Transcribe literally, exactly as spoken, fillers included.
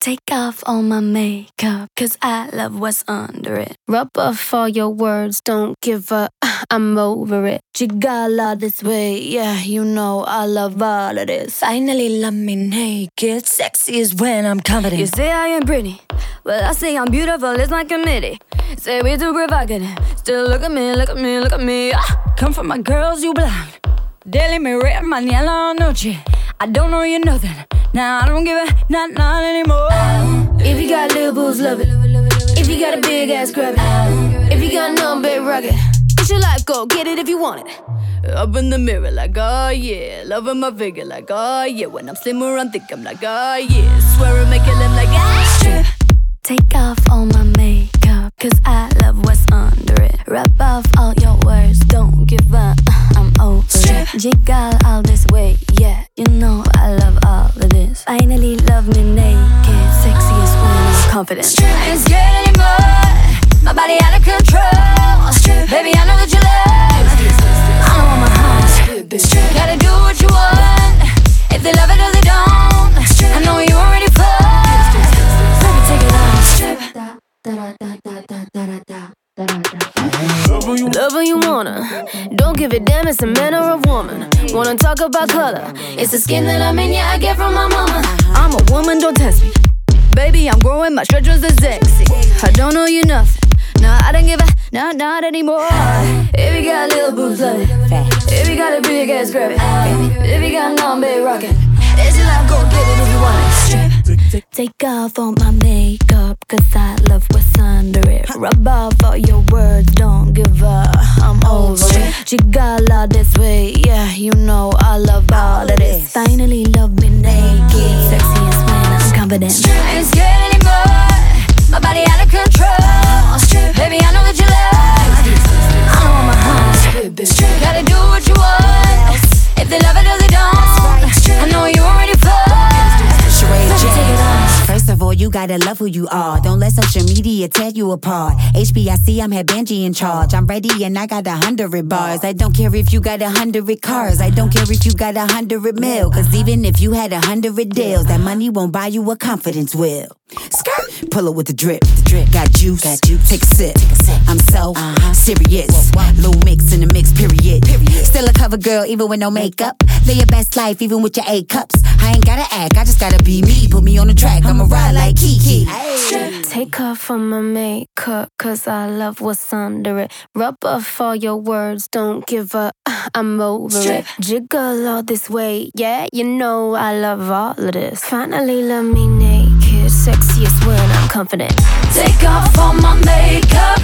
Take off all my makeup, cause I love what's under it. Rub off all your words, don't give up, I'm over it. Jigala this way, yeah, you know I love all of this. Finally love me naked, sexy is when I'm confident. You say I am pretty, well I say I'm beautiful, it's my committee. Say we too provocative, still look at me, look at me, look at me. Ah, come from my girls, you blind. Daily me red, mañana noche. I don't know you nothing. Now I don't give a not not anymore. If you got little boobs, love it. If you got a big ass, grab it. If you got no big rugged, it's your life, go get it if you want it. Up in the mirror like, oh yeah. Loving my figure like, oh yeah. When I'm slimmer, I'm thick, I'm like, oh yeah. Swear I make it look like, ah. Strip. Take off all my makeup, cause I love what's under it. Rub off all your words, don't give up, I'm over it. Jiggle all this way, yeah, you know I love all of this. Finally love me naked, sexy as when I'm confident. I ain't scared anymore, my body out of control. Baby, I know that you love, I know I'm a heart. Gotta do what you want, if they love it or they don't. I know you already fall. Love when you wanna, don't give a damn, it's a man or a woman. Wanna talk about color, it's the skin that I'm in, yeah, I get from my mama. I'm a woman, don't test me. Baby, I'm growing, my stretchers are sexy. I don't know you nothing, nah, I don't give a, nah, not anymore. If you got little boobs, love it. If you got a big ass, grab it. If you got no big rockin', it's your life, go get it if you want it. Take off all my makeup, cause I love what's under it. Rub off all your words, don't give up, I'm over it. Jigala this way, yeah, you know I love all of this. Finally love me naked, sexy as when I'm confident. I ain't scared anymore, my body out of control. Baby, I know that you love, I know I'm a heart. Gotta do what you want, if they love it or they don't. I know you already fall. First of all, you gotta love who you are. Don't let social media tear you apart. H B I C, I'm head Benji in charge. I'm ready and I got a hundred bars. I don't care if you got a hundred cars. I don't care if you got a hundred mil. Cause even if you had a hundred deals, that money won't buy you a confidence will. Skirt, pull it with the drip. The drip. Got juice, got juice. Take a sip. Take a sip. I'm so uh-huh. serious. What, what? Little mix in the mix, period. period. Still a cover girl, even with no makeup. Live your best life, even with your A cups. I ain't gotta act, I just gotta be me. Put me on the track, I'ma ride like Kiki. Hey. Take off all my makeup, cause I love what's under it. Rub off all your words, don't give up, I'm over it. Jiggle all this way, yeah, you know I love all of this. Finally love me naked, sexy as when I'm confident. Take off all my makeup,